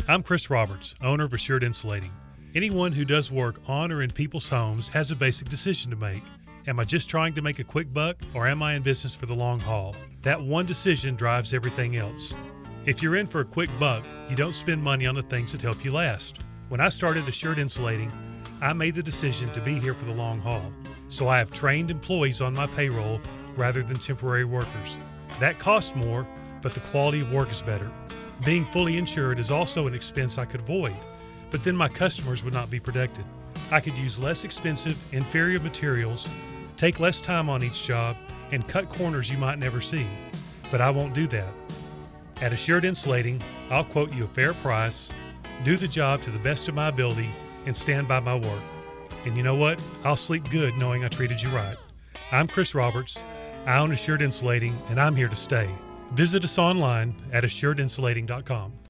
I'm Chris Roberts, owner of Assured Insulating. Anyone who does work on or in people's homes has a basic decision to make. Am I just trying to make a quick buck, or am I in business for the long haul? That one decision drives everything else. If you're in for a quick buck, you don't spend money on the things that help you last. When I started Assured Insulating, I made the decision to be here for the long haul. So I have trained employees on my payroll rather than temporary workers. That costs more, but the quality of work is better. Being fully insured is also an expense I could avoid, but then my customers would not be protected. I could use less expensive, inferior materials, take less time on each job, and cut corners you might never see. But I won't do that. At Assured Insulating, I'll quote you a fair price, do the job to the best of my ability, and stand by my word. And you know what? I'll sleep good knowing I treated you right. I'm Chris Roberts. I own Assured Insulating, and I'm here to stay. Visit us online at assuredinsulating.com.